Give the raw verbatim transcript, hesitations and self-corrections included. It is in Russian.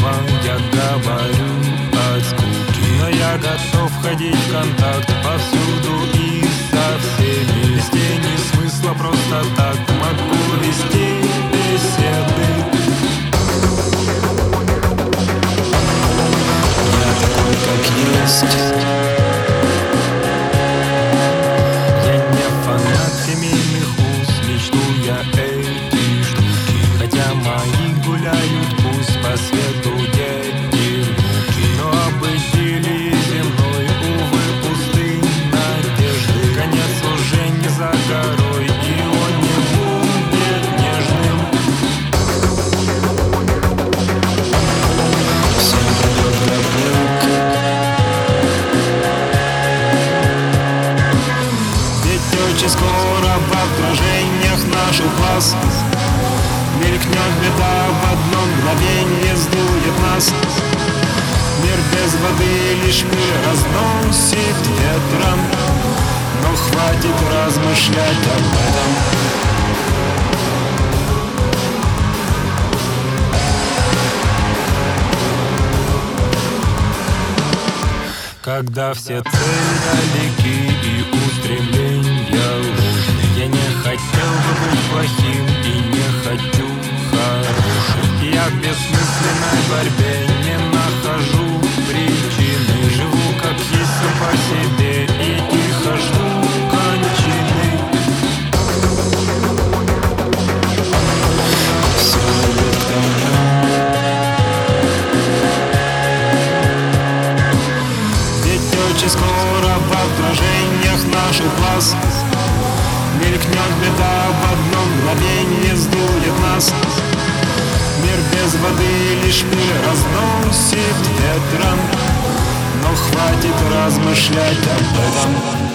дома, я говорю от скуки. Но я готов входить в контакт повсюду и со всеми. Без тени смысла просто так могу вести беседы. Я такой, как есть. Я не фанат семейных уз, мечту я эти штуки. Хотя мои гуляют пусть по свету дети внуки. Но об идиллии земной, увы, пусты надежды. Конец уже не за горой, и он не будет нежным. Всем придет как ведь очень скоро во вдражениях наших глаз мелькнет беда, в одно мгновенье сдует нас. Мир без воды лишь пыль разносит ветром, но хватит размышлять об этом. Когда все цели далеки и устремления ложны, я не хотел бы быть плохим и не хочу хорошим. Я в бессмысленной борьбе не нахожу причины. Живу как есть сам по себе и тихо жду кончины. Все это очень скоро во вдражениях наших глаз мелькнет беда, в одно мгновенье сдует нас. Мир без воды лишь пыль разносит ветром, но хватит размышлять об этом.